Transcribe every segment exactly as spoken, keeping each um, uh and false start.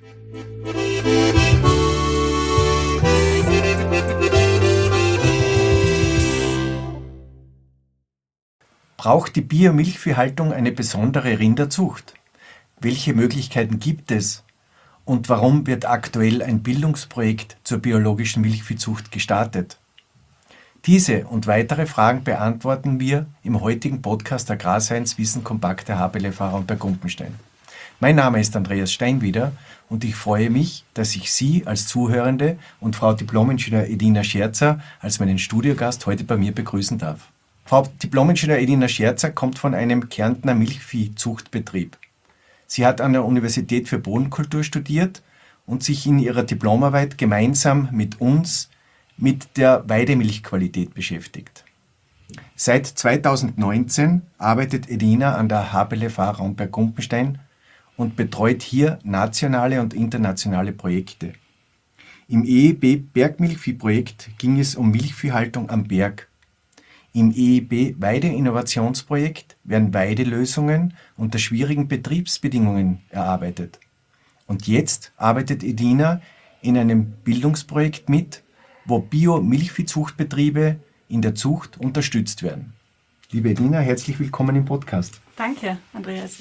Braucht die Biomilchviehhaltung eine besondere Rinderzucht? Welche Möglichkeiten gibt es? Und warum wird aktuell ein Bildungsprojekt zur biologischen Milchviehzucht gestartet? Diese und weitere Fragen beantworten wir im heutigen Podcast Agrarscience Wissen kompakt der H B L F A Raumberg-Gumpenstein. Mein Name ist Andreas Steinwieder und ich freue mich, dass ich Sie als Zuhörende und Frau Diplom-Ingenieur Edina Scherzer als meinen Studiogast heute bei mir begrüßen darf. Frau Diplom-Ingenieur Edina Scherzer kommt von einem Kärntner Milchviehzuchtbetrieb. Sie hat an der Universität für Bodenkultur studiert und sich in ihrer Diplomarbeit gemeinsam mit uns mit der Weidemilchqualität beschäftigt. Seit zweitausendneunzehn arbeitet Edina an der H B L F A Raumberg-Gumpenstein und betreut hier nationale und internationale Projekte. Im E E B Bergmilchviehprojekt ging es um Milchviehhaltung am Berg. Im E E B Weideinnovationsprojekt werden Weidelösungen unter schwierigen Betriebsbedingungen erarbeitet. Und jetzt arbeitet Edina in einem Bildungsprojekt mit, wo Bio-Milchviehzuchtbetriebe in der Zucht unterstützt werden. Liebe Edina, herzlich willkommen im Podcast. Danke, Andreas.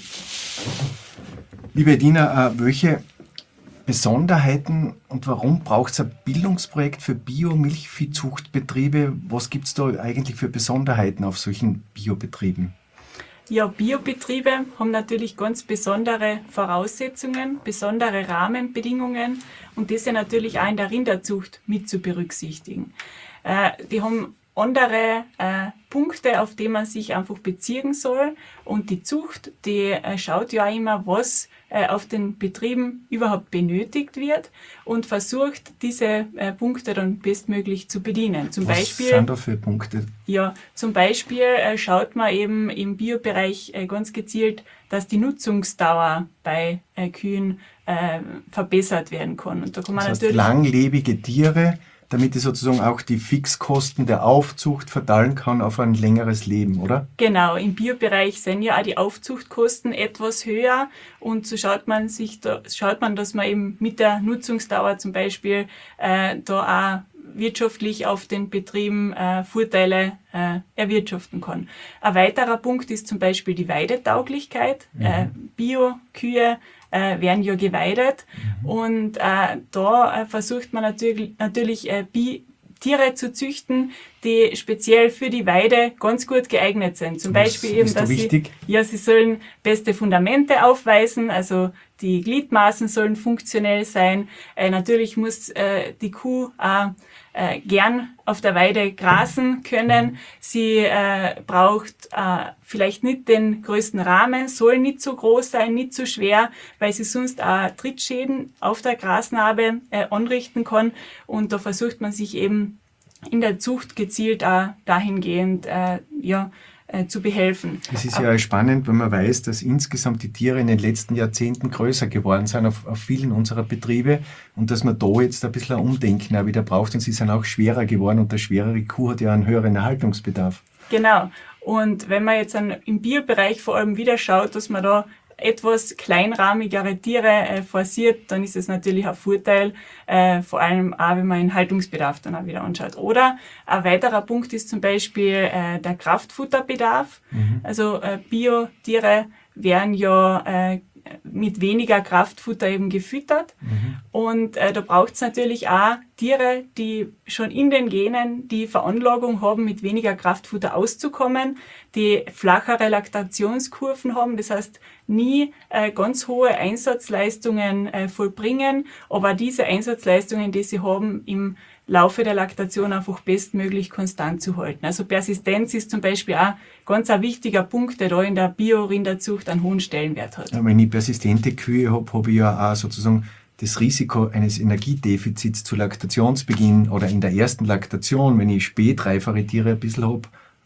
Liebe Edina, welche Besonderheiten und warum braucht es ein Bildungsprojekt für Bio-Milchviehzuchtbetriebe? Was gibt es da eigentlich für Besonderheiten auf solchen Biobetrieben? Ja, Biobetriebe haben natürlich ganz besondere Voraussetzungen, besondere Rahmenbedingungen und das ist ja natürlich auch in der Rinderzucht mit zu berücksichtigen. Äh, die haben andere äh, Punkte, auf die man sich einfach beziehen soll. Und die Zucht, die äh, schaut ja auch immer, was äh, auf den Betrieben überhaupt benötigt wird und versucht, diese äh, Punkte dann bestmöglich zu bedienen. Zum was Beispiel, sind da für Punkte? Ja, zum Beispiel äh, schaut man eben im Biobereich äh, ganz gezielt, dass die Nutzungsdauer bei äh, Kühen äh, verbessert werden kann. Und da kann man das heißt, natürlich langlebige Tiere, damit ich sozusagen auch die Fixkosten der Aufzucht verteilen kann auf ein längeres Leben, oder? Genau, im Biobereich sind ja auch die Aufzuchtkosten etwas höher und so schaut man sich da, schaut man, dass man eben mit der Nutzungsdauer zum Beispiel äh, da auch wirtschaftlich auf den Betrieben äh, Vorteile äh, erwirtschaften kann. Ein weiterer Punkt ist zum Beispiel die Weidetauglichkeit. Mhm. Äh, Bio-Kühe äh, werden ja geweidet mhm. und äh, da äh, versucht man natürlich, natürlich äh, Bi- Tiere zu züchten, die speziell für die Weide ganz gut geeignet sind. Zum Was Beispiel eben, dass sie, ja, sie sollen beste Fundamente aufweisen, also die Gliedmaßen sollen funktionell sein. Äh, natürlich muss äh, die Kuh auch äh, gern auf der Weide grasen können. Sie äh, braucht äh, vielleicht nicht den größten Rahmen, soll nicht so groß sein, nicht so schwer, weil sie sonst auch Trittschäden auf der Grasnarbe äh, anrichten kann. Und da versucht man sich eben in der Zucht gezielt auch dahingehend äh, ja, äh, zu behelfen. Es ist ja spannend, wenn man weiß, dass insgesamt die Tiere in den letzten Jahrzehnten größer geworden sind auf, auf vielen unserer Betriebe und dass man da jetzt ein bisschen ein Umdenken auch wieder braucht und sie sind auch schwerer geworden und der schwerere Kuh hat ja einen höheren Erhaltungsbedarf. Genau. Und wenn man jetzt an, im Biobereich vor allem wieder schaut, dass man da etwas kleinrahmigere Tiere äh, forciert, dann ist es natürlich ein Vorteil, äh, vor allem auch, wenn man den Haltungsbedarf dann auch wieder anschaut. Oder ein weiterer Punkt ist zum Beispiel äh, der Kraftfutterbedarf. Mhm. Also äh, Bio-Tiere werden ja äh, mit weniger Kraftfutter eben gefüttert. Mhm. Und äh, da braucht es natürlich auch Tiere, die schon in den Genen die Veranlagung haben, mit weniger Kraftfutter auszukommen, die flachere Laktationskurven haben, das heißt nie äh, ganz hohe Einsatzleistungen äh, vollbringen, aber diese Einsatzleistungen, die sie haben, im Laufe der Laktation einfach bestmöglich konstant zu halten. Also Persistenz ist zum Beispiel auch ganz ein wichtiger Punkt, der da in der Bio-Rinderzucht einen hohen Stellenwert hat. Ja, wenn ich persistente Kühe habe, habe ich ja auch sozusagen das Risiko eines Energiedefizits zu Laktationsbeginn oder in der ersten Laktation, wenn ich spätreifere Tiere ein bisschen habe,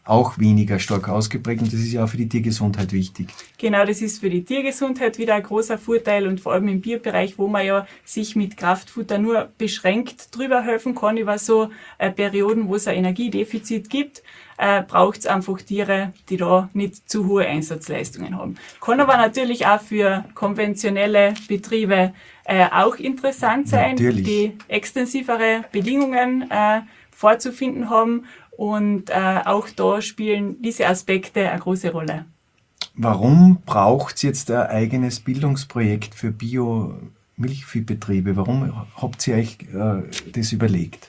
auch weniger stark ausgeprägt und das ist ja auch für die Tiergesundheit wichtig. Genau, das ist für die Tiergesundheit wieder ein großer Vorteil und vor allem im Biobereich, wo man ja sich mit Kraftfutter nur beschränkt drüber helfen kann über so äh, Perioden, wo es ein Energiedefizit gibt, äh, braucht es einfach Tiere, die da nicht zu hohe Einsatzleistungen haben. Kann aber natürlich auch für konventionelle Betriebe äh, auch interessant sein, natürlich. die extensivere Bedingungen äh, vorzufinden haben. Und äh, auch da spielen diese Aspekte eine große Rolle. Warum braucht es jetzt ein eigenes Bildungsprojekt für Bio-Milchviehbetriebe? Warum habt ihr euch äh, das überlegt?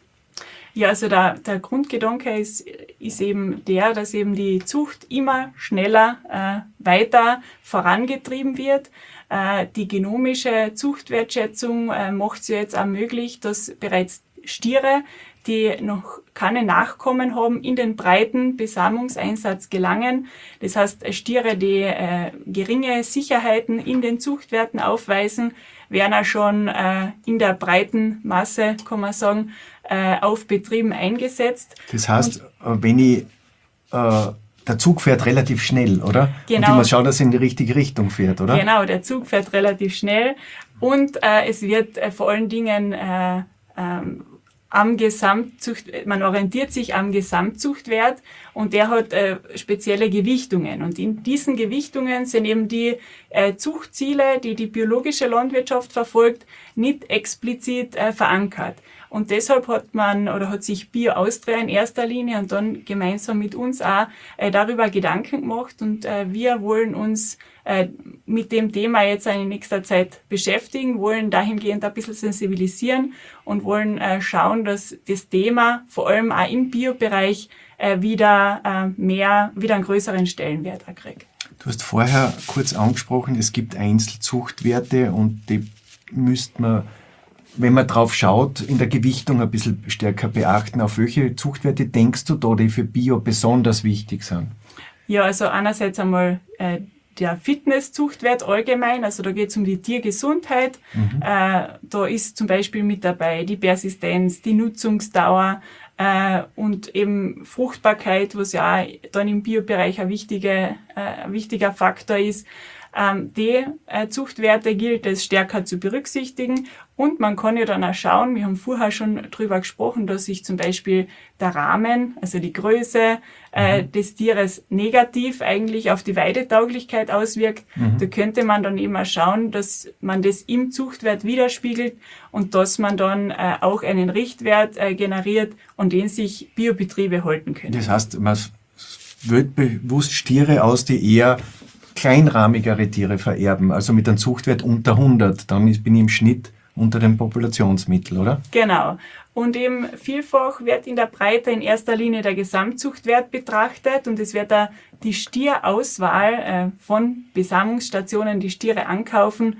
Ja, also der, der Grundgedanke ist, ist eben der, dass eben die Zucht immer schneller äh, weiter vorangetrieben wird. Äh, die genomische Zuchtwertschätzung äh, macht es ja jetzt auch möglich, dass bereits Stiere, die noch keine Nachkommen haben, in den breiten Besamungseinsatz gelangen. Das heißt, Stiere, die äh, geringe Sicherheiten in den Zuchtwerten aufweisen, werden auch schon äh, in der breiten Masse, kann man sagen, äh, auf Betrieben eingesetzt. Das heißt, Und, wenn ich, äh, der Zug fährt relativ schnell, oder? Genau. Und ich muss schauen, dass er in die richtige Richtung fährt, oder? Genau, der Zug fährt relativ schnell und äh, es wird äh, vor allen Dingen äh, ähm, am Gesamtzucht, man orientiert sich am Gesamtzuchtwert und der hat äh, spezielle Gewichtungen. Und in diesen Gewichtungen sind eben die äh, Zuchtziele, die die biologische Landwirtschaft verfolgt, nicht explizit äh, verankert. Und deshalb hat man oder hat sich Bio Austria in erster Linie und dann gemeinsam mit uns auch äh, darüber Gedanken gemacht und äh, wir wollen uns äh, mit dem Thema jetzt in nächster Zeit beschäftigen, wollen dahingehend ein bisschen sensibilisieren und wollen äh, schauen, dass das Thema vor allem auch im Biobereich äh, wieder äh, mehr, wieder einen größeren Stellenwert kriegt. Du hast vorher kurz angesprochen, es gibt Einzelzuchtwerte und die müsste man, wenn man drauf schaut, in der Gewichtung ein bisschen stärker beachten. Auf welche Zuchtwerte denkst du da, die für Bio besonders wichtig sind? Ja, also einerseits einmal äh, der Fitnesszuchtwert allgemein, also da geht es um die Tiergesundheit. Mhm. Äh, da ist zum Beispiel mit dabei die Persistenz, die Nutzungsdauer äh, und eben Fruchtbarkeit, was ja auch dann im Biobereich ein, wichtige, äh, ein wichtiger Faktor ist. Ähm, die äh, Zuchtwerte gilt es stärker zu berücksichtigen und man kann ja dann auch schauen, wir haben vorher schon drüber gesprochen, dass sich zum Beispiel der Rahmen, also die Größe äh, mhm. des Tieres negativ eigentlich auf die Weidetauglichkeit auswirkt. Mhm. Da könnte man dann eben auch schauen, dass man das im Zuchtwert widerspiegelt und dass man dann äh, auch einen Richtwert äh, generiert, an den sich Biobetriebe halten können. Das heißt, man wählt bewusst Stiere aus, die eher kleinrahmigere Tiere vererben, also mit einem Zuchtwert unter hundert, dann bin ich im Schnitt unter dem Populationsmittel, oder? Genau. Und eben vielfach wird in der Breite in erster Linie der Gesamtzuchtwert betrachtet und es wird da die Stierauswahl äh, von Besamungsstationen, die Stiere ankaufen,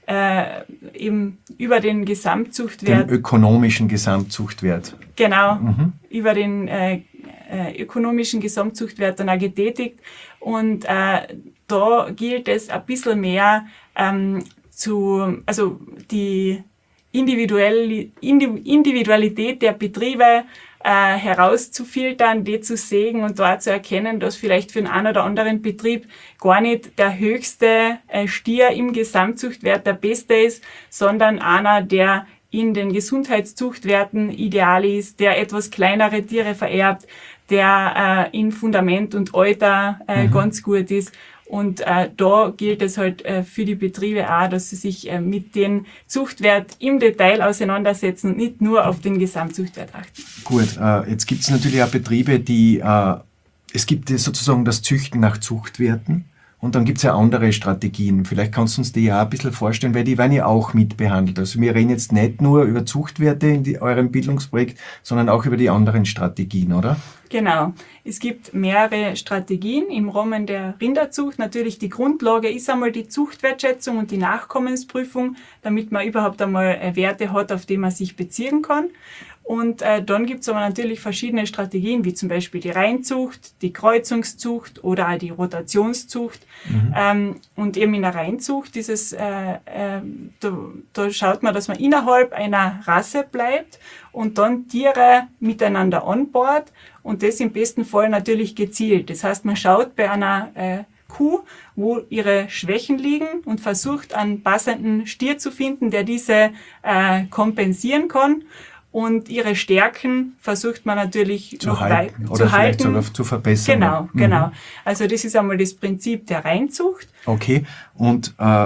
äh, eben über den Gesamtzuchtwert. Den ökonomischen Gesamtzuchtwert. Genau, mhm. über den äh, äh, ökonomischen Gesamtzuchtwert dann auch getätigt und äh, da gilt es ein bisschen mehr ähm, zu, also die Individuell, Individualität der Betriebe äh, herauszufiltern, die zu sägen und da zu erkennen, dass vielleicht für den einen oder anderen Betrieb gar nicht der höchste äh, Stier im Gesamtzuchtwert der beste ist, sondern einer, der in den Gesundheitszuchtwerten ideal ist, der etwas kleinere Tiere vererbt, der äh, in Fundament und Alter äh, mhm. ganz gut ist. Und äh, da gilt es halt äh, für die Betriebe auch, dass sie sich äh, mit dem Zuchtwert im Detail auseinandersetzen und nicht nur auf den Gesamtzuchtwert achten. Gut, äh, jetzt gibt es natürlich auch Betriebe, die, äh, es gibt sozusagen das Züchten nach Zuchtwerten und dann gibt es ja andere Strategien. Vielleicht kannst du uns die ja auch ein bisschen vorstellen, weil die werden ja auch mitbehandelt. Also wir reden jetzt nicht nur über Zuchtwerte in die, eurem Bildungsprojekt, sondern auch über die anderen Strategien, oder? Genau. Es gibt mehrere Strategien im Rahmen der Rinderzucht. Natürlich die Grundlage ist einmal die Zuchtwertschätzung und die Nachkommensprüfung, damit man überhaupt einmal Werte hat, auf die man sich beziehen kann. Und äh, dann gibt's aber natürlich verschiedene Strategien, wie zum Beispiel die Reinzucht, die Kreuzungszucht oder auch die Rotationszucht. Mhm. Ähm, und eben in der Reinzucht dieses, äh, äh, da, da schaut man, dass man innerhalb einer Rasse bleibt und dann Tiere miteinander anbaut und das im besten Fall natürlich gezielt. Das heißt, man schaut bei einer äh, Kuh, wo ihre Schwächen liegen und versucht, einen passenden Stier zu finden, der diese äh, kompensieren kann. Und ihre Stärken versucht man natürlich zu noch halten weit oder zu vielleicht halten. sogar zu verbessern. Genau, Mhm. genau. Also das ist einmal das Prinzip der Reinzucht. Okay, und äh,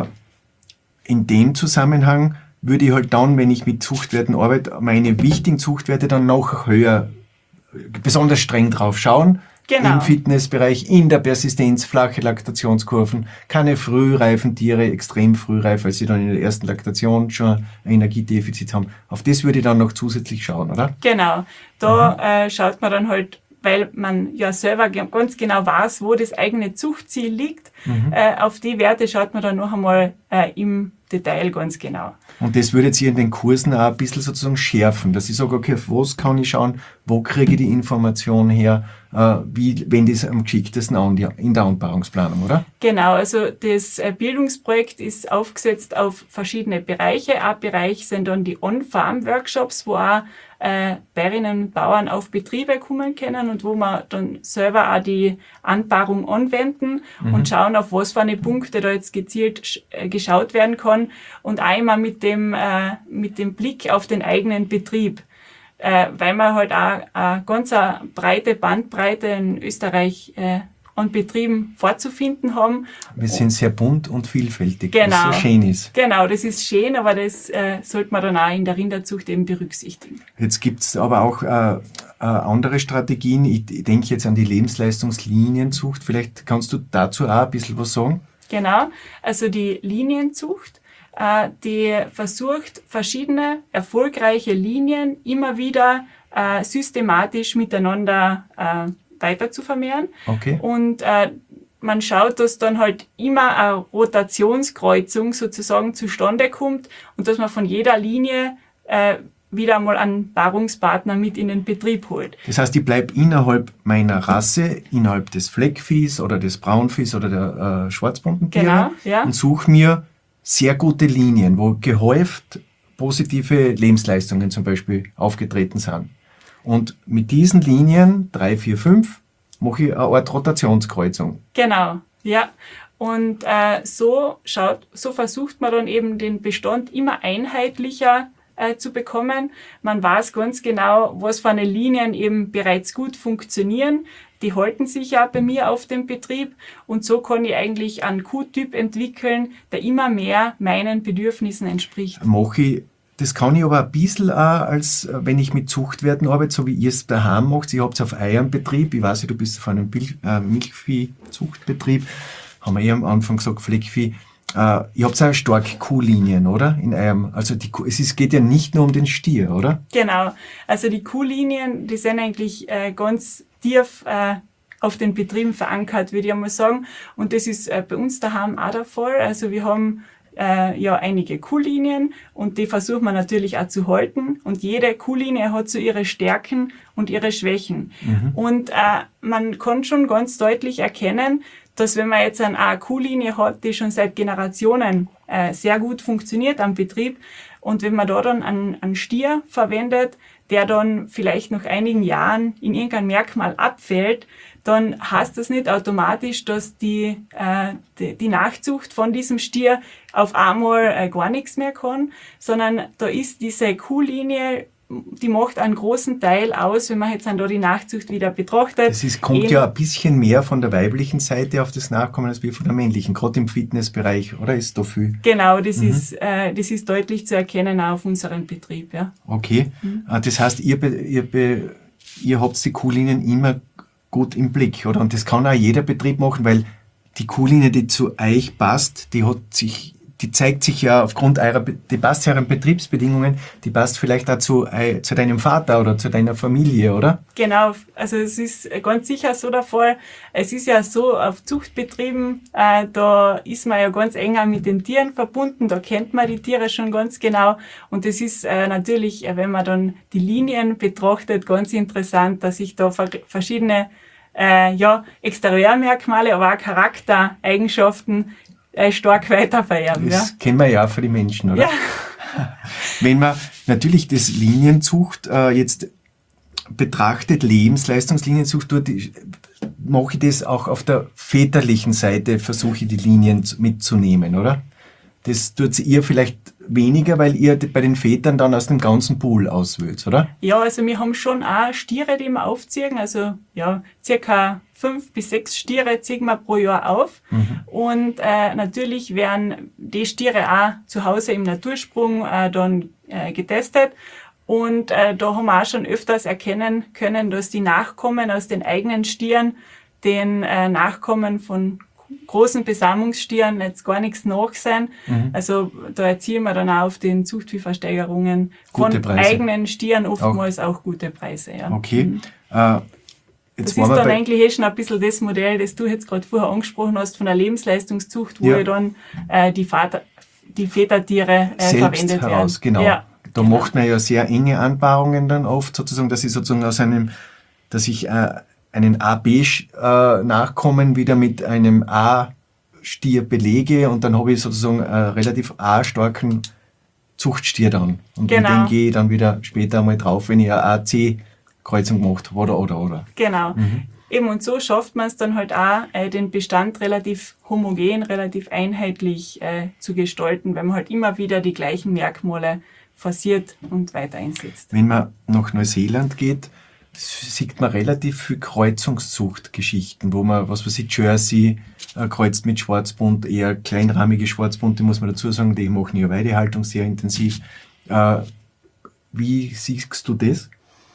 in dem Zusammenhang würde ich halt dann, wenn ich mit Zuchtwerten arbeite, meine wichtigen Zuchtwerte dann noch höher, besonders streng drauf schauen. Genau. Im Fitnessbereich, in der Persistenz, flache Laktationskurven, keine frühreifen Tiere, extrem frühreif, weil sie dann in der ersten Laktation schon ein Energiedefizit haben. Auf das würde ich dann noch zusätzlich schauen, oder? Genau. Da mhm. äh, schaut man dann halt, weil man ja selber ganz genau weiß, wo das eigene Zuchtziel liegt. Mhm. Äh, auf die Werte schaut man dann noch einmal äh, im Detail ganz genau. Und das würde jetzt hier in den Kursen auch ein bisschen sozusagen schärfen, dass ich sage, okay, auf was kann ich schauen, wo kriege ich die Information her, äh, wie wende ich es am geschicktesten an in der Anpaarungsplanung, oder? Genau, also das Bildungsprojekt ist aufgesetzt auf verschiedene Bereiche. Ein Bereich sind dann die On-Farm-Workshops, wo auch äh, Bäuerinnen und Bauern auf Betriebe kommen können und wo man dann selber auch die Anpaarung anwenden mhm. und schauen, auf was für eine Punkte da jetzt gezielt sch- äh, geschaut werden kann und einmal mit dem äh, mit dem Blick auf den eigenen Betrieb, äh, weil wir halt auch eine ganz eine breite Bandbreite in Österreich äh, an Betrieben vorzufinden haben. Wir sind sehr bunt und vielfältig, genau, was so schön ist. Genau, das ist schön, aber das äh, sollte man dann auch in der Rinderzucht eben berücksichtigen. Jetzt gibt's aber auch äh, äh, andere Strategien. Ich, ich denke jetzt an die Lebensleistungslinienzucht. Vielleicht kannst du dazu auch ein bisschen was sagen? Genau, also die Linienzucht, äh, die versucht, verschiedene erfolgreiche Linien immer wieder äh, systematisch miteinander äh, weiter zu vermehren. Okay. Und äh, man schaut, dass dann halt immer eine Rotationskreuzung sozusagen zustande kommt und dass man von jeder Linie äh, wieder mal einen Paarungspartner mit in den Betrieb holt. Das heißt, ich bleibe innerhalb meiner Rasse, innerhalb des Fleckviehs oder des Braunviehs oder der äh, schwarzbunten Tiere Genau, ja. und suche mir sehr gute Linien, wo gehäuft positive Lebensleistungen zum Beispiel aufgetreten sind. Und mit diesen Linien, drei, vier, fünf, mache ich eine Art Rotationskreuzung. Genau, ja. Und äh, so schaut, so versucht man dann eben den Bestand immer einheitlicher äh, zu bekommen. Man weiß ganz genau, was für eine Linien eben bereits gut funktionieren. Die halten sich ja bei mir auf dem Betrieb und so kann ich eigentlich einen Kuhtyp entwickeln, der immer mehr meinen Bedürfnissen entspricht. Mache ich Das kann ich aber ein bisschen auch, als wenn ich mit Zuchtwerten arbeite, so wie ihr es daheim macht. Ihr habt es auf eurem Betrieb, ich weiß ja, du bist auf einem Bil- äh, Milchviehzuchtbetrieb, haben wir eh am Anfang gesagt, Fleckvieh. Äh, ihr habt auch stark Kuhlinien, oder? In eurem, also die Kuh, es ist, geht ja nicht nur um den Stier, oder? Genau, also die Kuhlinien, die sind eigentlich äh, ganz tief äh, auf den Betrieben verankert, würde ich einmal sagen. Und das ist äh, bei uns daheim auch der Fall. Also wir haben Äh, ja einige Kuhlinien und die versucht man natürlich auch zu halten und jede Kuhlinie hat so ihre Stärken und ihre Schwächen. Mhm. Und äh, man kann schon ganz deutlich erkennen, dass wenn man jetzt eine, eine Kuhlinie hat, die schon seit Generationen äh, sehr gut funktioniert am Betrieb und wenn man da dann einen, einen Stier verwendet, der dann vielleicht nach einigen Jahren in irgendein Merkmal abfällt, dann heißt das nicht automatisch, dass die, äh, die, die Nachzucht von diesem Stier auf einmal äh, gar nichts mehr kann, sondern da ist diese Kuhlinie, die macht einen großen Teil aus, wenn man jetzt dann da die Nachzucht wieder betrachtet. Es ist, kommt ja ein bisschen mehr von der weiblichen Seite auf das Nachkommen als wie von der männlichen, gerade im Fitnessbereich, oder ist da viel? Genau, das Mhm. ist äh, das ist deutlich zu erkennen auch auf unserem Betrieb, ja. Okay, Mhm. Ah, das heißt, ihr, be- ihr, be- ihr habt die Kuhlinien immer gut im Blick, oder? Und das kann auch jeder Betrieb machen, weil die Kuhlinie, die zu euch passt, die hat sich, die zeigt sich ja aufgrund eurer, die passt ja euren Betriebsbedingungen, die passt vielleicht auch zu, äh, zu deinem Vater oder zu deiner Familie, oder? Genau, also es ist ganz sicher so der Fall. Es ist ja so, auf Zuchtbetrieben, äh, da ist man ja ganz eng auch mit den Tieren verbunden, da kennt man die Tiere schon ganz genau. Und es ist äh, natürlich, äh, wenn man dann die Linien betrachtet, ganz interessant, dass sich da ver- verschiedene äh, ja, Exterieurmerkmale, aber auch Charaktereigenschaften äh, stark weitervererben. Das Ja. kennen wir ja auch für die Menschen, oder? Ja. Wenn man natürlich das Linienzucht äh, jetzt betrachtet, Lebensleistungslinienzucht, dort mache ich das auch auf der väterlichen Seite, versuche ich die Linien mitzunehmen, oder? Das tut ihr vielleicht weniger, weil ihr bei den Vätern dann aus dem ganzen Pool auswählt, oder? Ja, also wir haben schon auch Stiere, die wir aufziehen. Also ja, circa fünf bis sechs Stiere ziehen wir pro Jahr auf. Mhm. Und äh, natürlich werden die Stiere auch zu Hause im Natursprung äh, dann äh, getestet. Und äh, da haben wir auch schon öfters erkennen können, dass die Nachkommen aus den eigenen Stieren den äh, Nachkommen von großen Besamungsstieren jetzt gar nichts nachsehen. Mhm. Also da erzielen wir dann auch auf den Zuchtviehversteigerungen von eigenen Stieren oftmals auch, auch gute Preise. Ja. Okay. Mhm. Äh, jetzt das ist dann eigentlich eh schon ein bisschen das Modell, das du jetzt gerade vorher angesprochen hast, von der Lebensleistungszucht, wo ja dann äh, die, Vater, die Vätertiere äh, verwendet heraus, werden. Genau. Ja, da genau. macht man ja sehr enge Anpaarungen dann oft, sozusagen, dass ich sozusagen aus einem, dass ich äh, einen A B-Nachkommen wieder mit einem A-Stier belege und dann habe ich sozusagen einen relativ A-starken Zuchtstier dann. Und genau. mit dem gehe ich dann wieder später einmal drauf, wenn ich eine A C-Kreuzung gemacht habe, oder, oder, oder. Genau. Mhm. Eben und so schafft man es dann halt auch, äh, den Bestand relativ homogen, relativ einheitlich äh, zu gestalten, weil man halt immer wieder die gleichen Merkmale forciert und weiter einsetzt. Wenn man nach Neuseeland geht, sieht man relativ viel Kreuzungszuchtgeschichten, wo man, was weiß ich, Jersey äh, kreuzt mit Schwarzbund, eher kleinrahmige Schwarzbunde, muss man dazu sagen, die machen ja Weidehaltung sehr intensiv. Äh, wie siehst du das?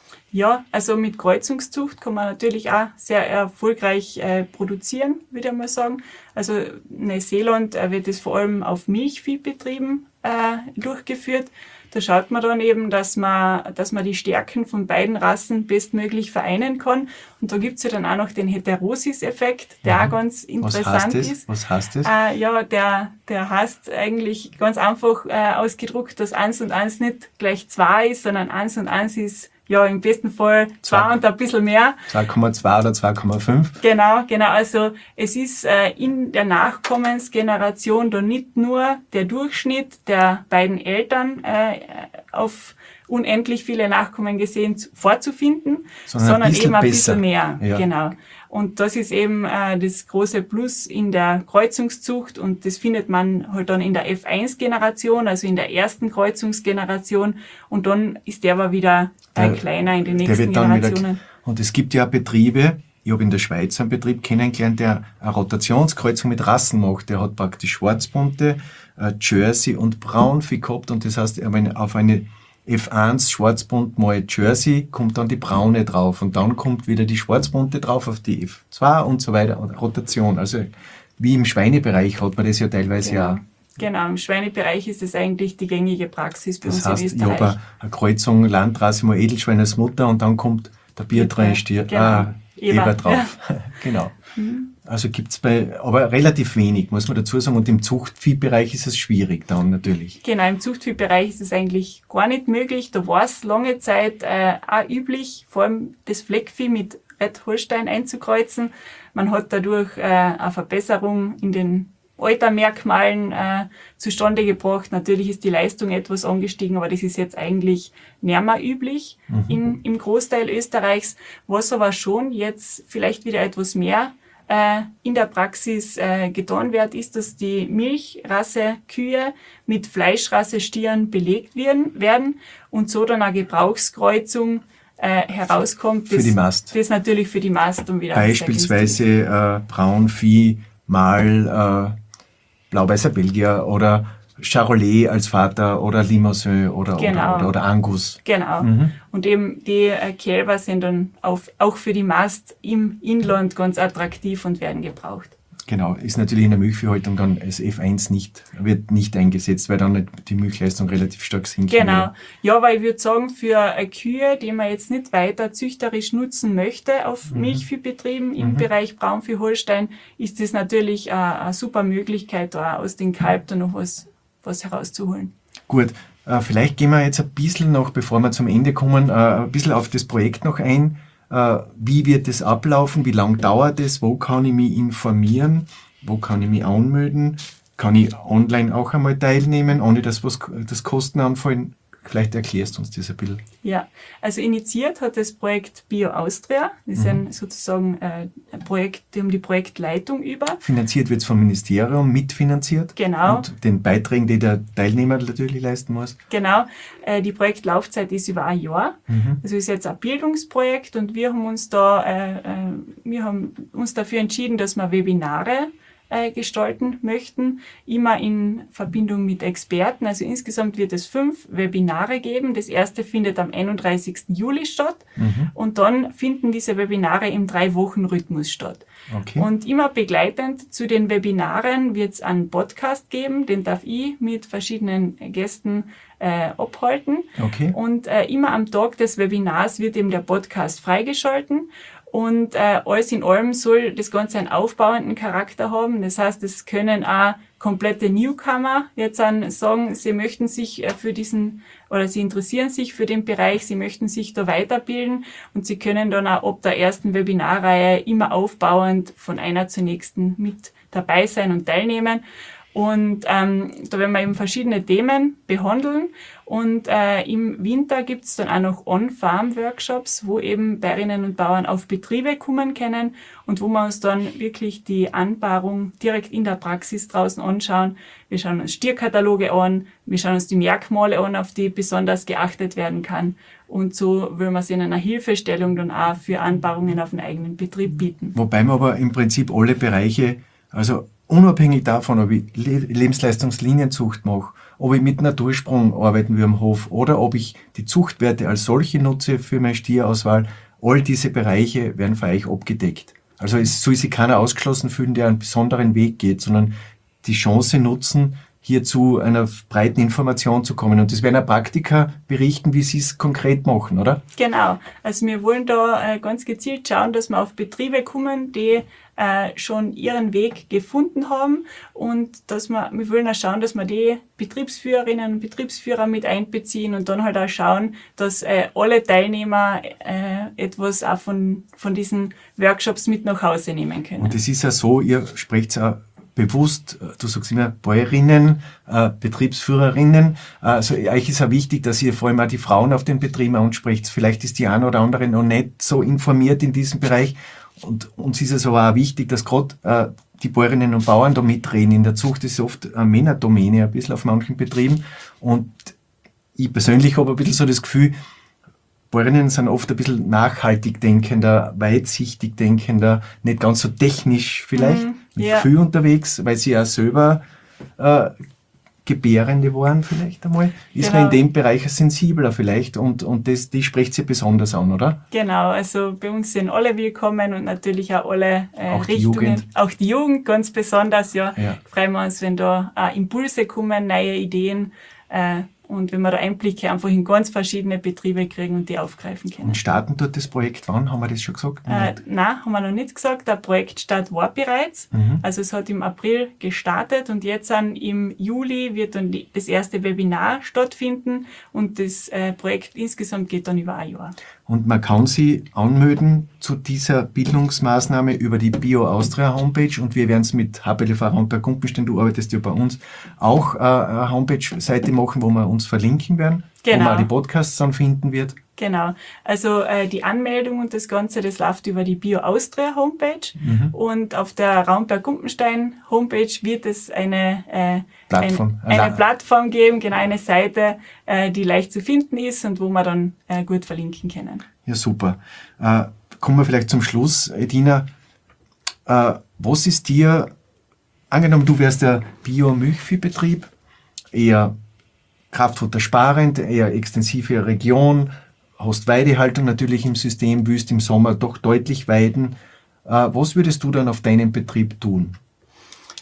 Ja, also mit Kreuzungszucht kann man natürlich auch sehr erfolgreich äh, produzieren, würde ich mal sagen. Also Neuseeland äh, wird es vor allem auf Milchviehbetrieben äh, durchgeführt. Da schaut man dann eben, dass man, dass man die Stärken von beiden Rassen bestmöglich vereinen kann. Und da gibt's ja dann auch noch den Heterosis-Effekt, der mhm. auch ganz interessant Was ist. Was heißt das? Äh, ja, der, der heißt eigentlich ganz einfach äh, ausgedruckt, dass eins und eins nicht gleich zwei ist, sondern eins und eins ist ja im besten Fall zwei und ein bisschen mehr. zwei Komma zwei oder zwei Komma fünf. Genau, genau. Also es ist äh, in der Nachkommensgeneration da nicht nur der Durchschnitt der beiden Eltern äh, auf unendlich viele Nachkommen gesehen vorzufinden, sondern, sondern eben ein besser. bisschen mehr. Ja. Genau. Und das ist eben äh, das große Plus in der Kreuzungszucht und das findet man halt dann in der F eins Generation, also in der ersten Kreuzungsgeneration und dann ist der aber wieder ein kleiner in den nächsten Generationen. Wieder, und es gibt ja Betriebe, ich habe in der Schweiz einen Betrieb kennengelernt, der eine Rotationskreuzung mit Rassen macht. Der hat praktisch Schwarzbunte, äh, Jersey und Braunvieh gehabt und das heißt, auf eine F eins Schwarzbunt mal Jersey kommt dann die braune drauf und dann kommt wieder die Schwarzbunte drauf auf die F zwei und so weiter, und Rotation. Also wie im Schweinebereich hat man das ja teilweise genau. ja. Genau, im Schweinebereich ist es eigentlich die gängige Praxis bei das uns heißt, in Österreich. Ich habe eine Kreuzung Landrasse mal Edelschwein als Mutter und dann kommt der Biertreuenstier, genau. ah, Eber, Eber drauf. Ja. Genau. Mhm. Also gibt's bei, aber relativ wenig, muss man dazu sagen. Und im Zuchtviehbereich ist es schwierig dann natürlich. Genau, im Zuchtviehbereich ist es eigentlich gar nicht möglich. Da war es lange Zeit äh, auch üblich, vor allem das Fleckvieh mit Red Holstein einzukreuzen. Man hat dadurch äh, eine Verbesserung in den Altermerkmalen äh, zustande gebracht. Natürlich ist die Leistung etwas angestiegen, aber das ist jetzt eigentlich nicht mehr üblich mhm. in, im Großteil Österreichs. Was aber schon jetzt vielleicht wieder etwas mehr äh, in der Praxis äh, getan wird, ist, dass die Milchrasse-Kühe mit Fleischrasse-Stieren belegt werden, werden und so dann eine Gebrauchskreuzung äh, herauskommt. Das, für die Mast. Das natürlich für die Mast und wieder beispielsweise äh, Braunvieh mal äh, Blau-Weißer Belgier oder Charolais als Vater oder Limousin oder, genau. oder, oder, oder Angus. Genau. Mhm. Und eben die äh, Kälber sind dann auf, auch für die Mast im Inland ganz attraktiv und werden gebraucht. Genau, ist natürlich in der Milchviehhaltung dann als F eins nicht, wird nicht eingesetzt, weil dann die Milchleistung relativ stark sinkt. Genau. Ja, weil ich würde sagen, für äh, Kühe, die man jetzt nicht weiter züchterisch nutzen möchte auf mhm. Milchviehbetrieben im mhm. Bereich Braunvieh-Holstein, ist das natürlich äh, eine super Möglichkeit, da aus dem Kalb da noch was, was herauszuholen. Gut, äh, vielleicht gehen wir jetzt ein bisschen noch, bevor wir zum Ende kommen, äh, ein bisschen auf das Projekt noch ein. Wie wird es ablaufen? Wie lange dauert es? Wo kann ich mich informieren? Wo kann ich mich anmelden? Kann ich online auch einmal teilnehmen, ohne dass was das Kosten anfallen? Vielleicht erklärst du uns das ein bisschen. Ja, also initiiert hat das Projekt Bio Austria. Das ist ein, sozusagen äh, ein Projekt, die haben die Projektleitung über. Finanziert wird es vom Ministerium, mitfinanziert. Genau. Und den Beiträgen, die der Teilnehmer natürlich leisten muss. Genau. Äh, die Projektlaufzeit ist über ein Jahr. Mhm. Also ist jetzt ein Bildungsprojekt und wir haben uns da, äh, äh, wir haben uns dafür entschieden, dass wir Webinare gestalten möchten, immer in Verbindung mit Experten. Also insgesamt wird es fünf Webinare geben. Das erste findet am einunddreißigsten Juli statt mhm. und dann finden diese Webinare im Drei-Wochen-Rhythmus statt. Okay. Und immer begleitend zu den Webinaren wird es einen Podcast geben, den darf ich mit verschiedenen Gästen äh, abhalten. Okay. Und äh, immer am Tag des Webinars wird eben der Podcast freigeschalten. Und äh, alles in allem soll das Ganze einen aufbauenden Charakter haben. Das heißt, es können auch komplette Newcomer jetzt an sagen, sie möchten sich äh, für diesen oder sie interessieren sich für den Bereich, sie möchten sich da weiterbilden und sie können dann auch ab der ersten Webinarreihe immer aufbauend von einer zur nächsten mit dabei sein und teilnehmen. Und ähm, da werden wir eben verschiedene Themen behandeln und äh, im Winter gibt's dann auch noch On-Farm-Workshops, wo eben Bäuerinnen und Bauern auf Betriebe kommen können und wo wir uns dann wirklich die Anpaarung direkt in der Praxis draußen anschauen. Wir schauen uns Stierkataloge an, wir schauen uns die Merkmale an, auf die besonders geachtet werden kann. Und so will man es in einer Hilfestellung dann auch für Anpaarungen auf den eigenen Betrieb bieten. Wobei man aber im Prinzip alle Bereiche, also unabhängig davon, ob ich Lebensleistungslinienzucht mache, ob ich mit Natursprung arbeiten will am Hof oder ob ich die Zuchtwerte als solche nutze für meine Stierauswahl, all diese Bereiche werden für euch abgedeckt. Also es soll sich keiner ausgeschlossen fühlen, der einen besonderen Weg geht, sondern die Chance nutzen, hier zu einer breiten Information zu kommen. Und das werden auch Praktiker berichten, wie sie es konkret machen, oder? Genau. Also wir wollen da äh, ganz gezielt schauen, dass wir auf Betriebe kommen, die äh, schon ihren Weg gefunden haben und dass wir, wir wollen auch schauen, dass wir die Betriebsführerinnen und Betriebsführer mit einbeziehen und dann halt auch schauen, dass äh, alle Teilnehmer äh, etwas auch von, von diesen Workshops mit nach Hause nehmen können. Und es ist ja so, ihr sprecht auch bewusst, du sagst immer Bäuerinnen, äh, Betriebsführerinnen, also euch ist auch wichtig, dass ihr vor allem auch die Frauen auf den Betrieben ansprecht. Vielleicht ist die eine oder andere noch nicht so informiert in diesem Bereich und uns ist es aber auch wichtig, dass gerade äh, die Bäuerinnen und Bauern da mitreden. In der Zucht ist oft eine Männerdomäne ein bisschen auf manchen Betrieben und ich persönlich habe ein bisschen so das Gefühl, Bäuerinnen sind oft ein bisschen nachhaltig denkender, weitsichtig denkender, nicht ganz so technisch vielleicht, Mhm, mit ja. Gefühl unterwegs, weil sie ja selber äh, Gebärende waren vielleicht einmal. Ist Genau. man in dem Bereich sensibler vielleicht und, und das, die spricht sie besonders an, oder? Genau, also bei uns sind alle willkommen und natürlich auch alle äh, Auch die Richtungen. Jugend. Auch die Jugend ganz besonders, ja. Ja. Freuen wir uns, wenn da auch Impulse kommen, neue Ideen äh, und wenn wir da Einblicke einfach in ganz verschiedene Betriebe kriegen und die aufgreifen können. Und starten dort das Projekt wann? Haben wir das schon gesagt? Äh, nein, haben wir noch nicht gesagt. Der Projektstart war bereits. Mhm. Also es hat im April gestartet und jetzt dann im Juli wird dann die, das erste Webinar stattfinden und das äh, Projekt insgesamt geht dann über ein Jahr. Und man kann sie anmelden zu dieser Bildungsmaßnahme über die Bio Austria Homepage und wir werden es mit H P L V Raumberg-Gumpenstein, du arbeitest ja bei uns, auch äh, eine Homepage-Seite machen, wo wir uns verlinken werden, wo Genau. man auch die Podcasts dann finden wird. Genau. Also äh, die Anmeldung und das Ganze, das läuft über die Bio Austria Homepage Mhm. und auf der Raumberg-Gumpenstein Homepage wird es eine äh, Plattform. Ein, eine Also- Plattform geben, genau eine Seite, äh, die leicht zu finden ist und wo wir dann äh, gut verlinken können. Ja, super. Äh, kommen wir vielleicht zum Schluss, Edina. Äh, was ist dir, angenommen du wärst der Bio-Milchviehbetrieb, eher kraftfuttersparend, eher extensive Region, hast Weidehaltung natürlich im System, willst im Sommer doch deutlich weiden. Äh, was würdest du dann auf deinem Betrieb tun?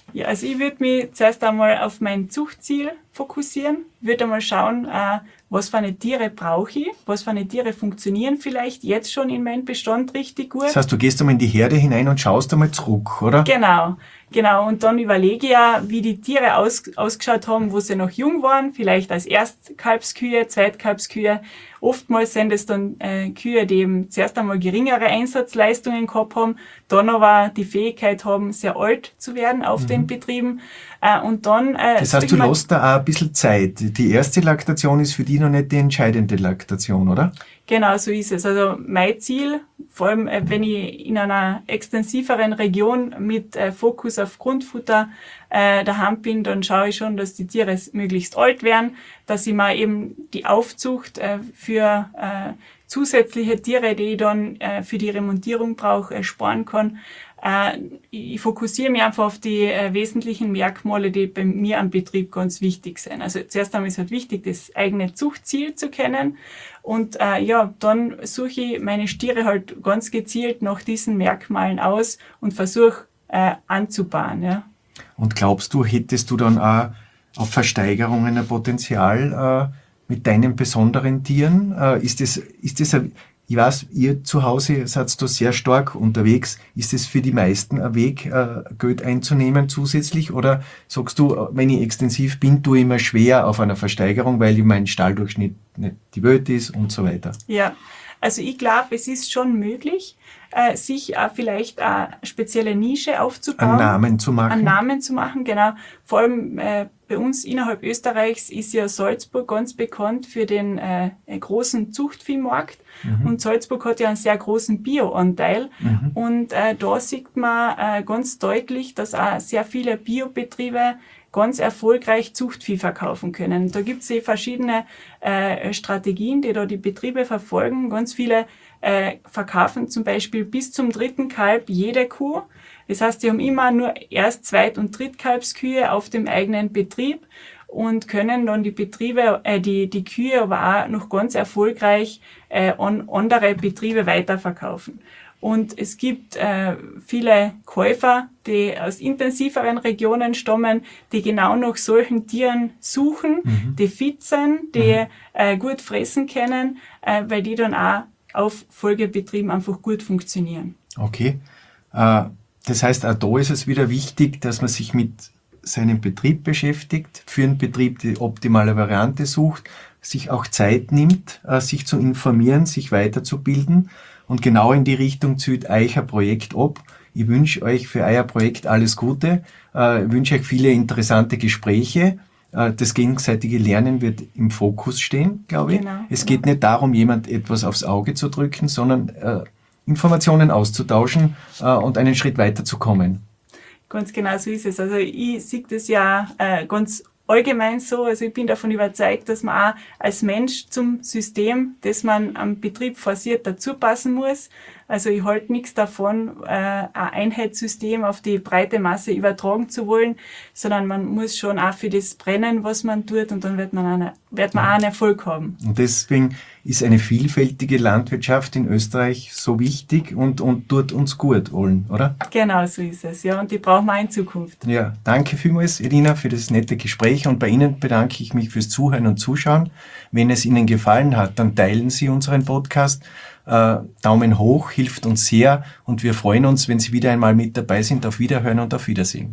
Ja, also ich würde mich zuerst einmal auf mein Zuchtziel fokussieren, würde einmal schauen, äh, was für eine Tiere brauche ich, was für eine Tiere funktionieren vielleicht jetzt schon in meinem Bestand richtig gut. Das heißt, du gehst einmal in die Herde hinein und schaust einmal zurück, oder? Genau, genau. Und dann überlege ich ja, wie die Tiere aus, ausgeschaut haben, wo sie noch jung waren, vielleicht als Erstkalbskühe, Zweitkalbskühe. Oftmals sind es dann äh, Kühe, die eben zuerst einmal geringere Einsatzleistungen gehabt haben, dann aber die Fähigkeit haben, sehr alt zu werden auf mhm. den Betrieben. Äh, und dann, äh, das heißt, du lässt da auch ein bisschen Zeit. Die erste Laktation ist für dich noch nicht die entscheidende Laktation, oder? Genau, so ist es. Also mein Ziel, vor allem äh, wenn ich in einer extensiveren Region mit äh, Fokus auf Grundfutter äh, daheim bin, dann schaue ich schon, dass die Tiere möglichst alt werden, dass ich mir eben die Aufzucht äh, für äh, zusätzliche Tiere, die ich dann äh, für die Remontierung brauche, äh, sparen kann. Äh, ich fokussiere mich einfach auf die äh, wesentlichen Merkmale, die bei mir am Betrieb ganz wichtig sind. Also zuerst einmal ist halt wichtig, das eigene Zuchtziel zu kennen. Und äh, ja, dann suche ich meine Stiere halt ganz gezielt nach diesen Merkmalen aus und versuche äh, anzubauen. Ja. Und glaubst du, hättest du dann auch auf Versteigerungen ein Potenzial äh, mit deinen besonderen Tieren? Äh, ist das, ist das ein, ich weiß, ihr zu Hause seid da sehr stark unterwegs. Ist es für die meisten ein Weg, äh, Geld einzunehmen zusätzlich? Oder sagst du, wenn ich extensiv bin, tue ich mir schwer auf einer Versteigerung, weil mein Stalldurchschnitt nicht die Welt ist und so weiter? Ja, also ich glaube, es ist schon möglich, äh, sich äh, vielleicht eine spezielle Nische aufzubauen. Einen Namen zu machen. Einen Namen zu machen, genau. Vor allem äh, bei uns innerhalb Österreichs ist ja Salzburg ganz bekannt für den äh, großen Zuchtviehmarkt. Mhm. Und Salzburg hat ja einen sehr großen Bioanteil. Mhm. Und äh, da sieht man äh, ganz deutlich, dass auch sehr viele Biobetriebe ganz erfolgreich Zuchtvieh verkaufen können. Da gibt es eh verschiedene äh, Strategien, die da die Betriebe verfolgen. Ganz viele äh, verkaufen zum Beispiel bis zum dritten Kalb jede Kuh. Das heißt, die haben immer nur Erst-, Zweit- und Drittkalbskühe auf dem eigenen Betrieb und können dann die Betriebe, äh, die, die Kühe aber auch noch ganz erfolgreich äh, an andere Betriebe weiterverkaufen. Und es gibt äh, viele Käufer, die aus intensiveren Regionen stammen, die genau nach solchen Tieren suchen, mhm. die fit sind, die mhm. äh, gut fressen können, äh, weil die dann auch auf Folgebetrieben einfach gut funktionieren. Okay. Äh, das heißt, auch da ist es wieder wichtig, dass man sich mit seinem Betrieb beschäftigt, für einen Betrieb die optimale Variante sucht, sich auch Zeit nimmt, äh, sich zu informieren, sich weiterzubilden. Und genau in die Richtung zielt euch ein Projekt ab. Ich wünsche euch für euer Projekt alles Gute. Äh, ich wünsche euch viele interessante Gespräche. Äh, das gegenseitige Lernen wird im Fokus stehen, glaube ich. Genau, es genau. geht nicht darum, jemand etwas aufs Auge zu drücken, sondern äh, Informationen auszutauschen äh, und einen Schritt weiterzukommen. Ganz genau so ist es. Also ich sehe das ja äh, ganz allgemein so. Also ich bin davon überzeugt, dass man auch als Mensch zum System, das man am Betrieb forciert, dazu passen muss. Also ich halte nichts davon, äh, ein Einheitssystem auf die breite Masse übertragen zu wollen, sondern man muss schon auch für das brennen, was man tut, und dann wird man, eine, wird man auch einen Erfolg haben. Und deswegen ist eine vielfältige Landwirtschaft in Österreich so wichtig und, und tut uns gut allen, oder? Genau, so ist es, ja, und die brauchen wir auch in Zukunft. Ja, danke vielmals, Irina, für das nette Gespräch, und bei Ihnen bedanke ich mich fürs Zuhören und Zuschauen. Wenn es Ihnen gefallen hat, dann teilen Sie unseren Podcast. Äh, Daumen hoch, hilft uns sehr, und wir freuen uns, wenn Sie wieder einmal mit dabei sind. Auf Wiederhören und auf Wiedersehen.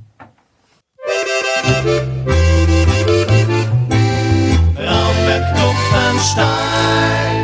Raumberg Klopfenstein.